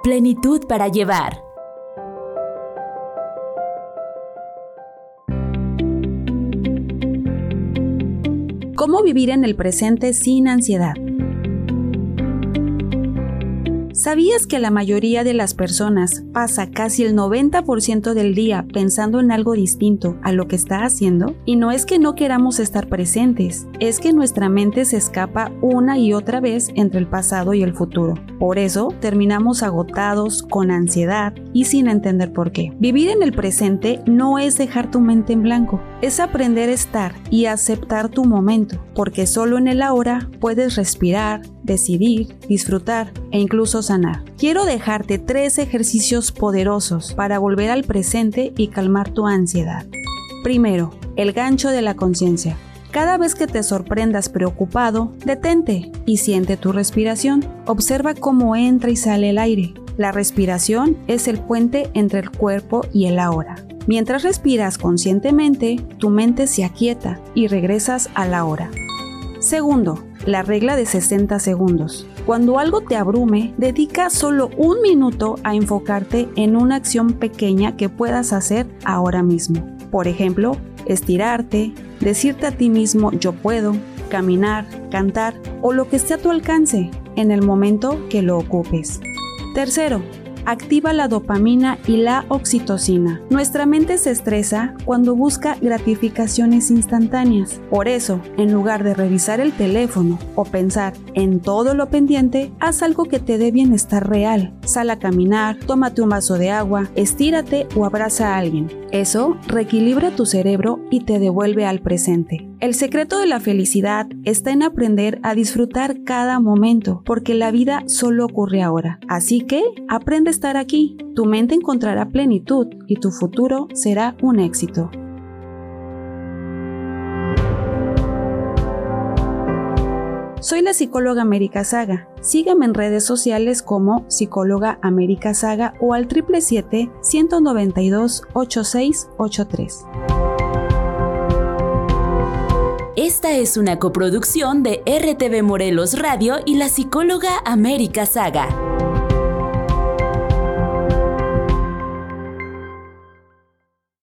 Plenitud para llevar. ¿Cómo vivir en el presente sin ansiedad? ¿Sabías que la mayoría de las personas pasa casi el 90% del día pensando en algo distinto a lo que está haciendo? Y no es que no queramos estar presentes, es que nuestra mente se escapa una y otra vez entre el pasado y el futuro. Por eso terminamos agotados, con ansiedad y sin entender por qué. Vivir en el presente no es dejar tu mente en blanco, es aprender a estar y aceptar tu momento, porque solo en el ahora puedes respirar, decidir, disfrutar e incluso sanar. Quiero dejarte 3 ejercicios poderosos para volver al presente y calmar tu ansiedad. Primero, el gancho de la conciencia. Cada vez que te sorprendas preocupado, detente y siente tu respiración. Observa cómo entra y sale el aire. La respiración es el puente entre el cuerpo y el ahora. Mientras respiras conscientemente, tu mente se aquieta y regresas al ahora. Segundo, la regla de 60 segundos. Cuando algo te abrume, dedica solo 1 minuto a enfocarte en una acción pequeña que puedas hacer ahora mismo. Por ejemplo, estirarte, decirte a ti mismo yo puedo, caminar, cantar o lo que esté a tu alcance en el momento que lo ocupes. Tercero, activa la dopamina y la oxitocina. Nuestra mente se estresa cuando busca gratificaciones instantáneas. Por eso, en lugar de revisar el teléfono o pensar en todo lo pendiente, haz algo que te dé bienestar real. Sal a caminar, tómate un vaso de agua, estírate o abraza a alguien. Eso reequilibra tu cerebro y te devuelve al presente. El secreto de la felicidad está en aprender a disfrutar cada momento, porque la vida solo ocurre ahora. Así que, aprende a estar aquí. Tu mente encontrará plenitud y tu futuro será un éxito. Soy la psicóloga América Saga. Sígueme en redes sociales como psicóloga América Saga o al 777-192-8683. Esta es una coproducción de RTV Morelos Radio y la psicóloga América Saga.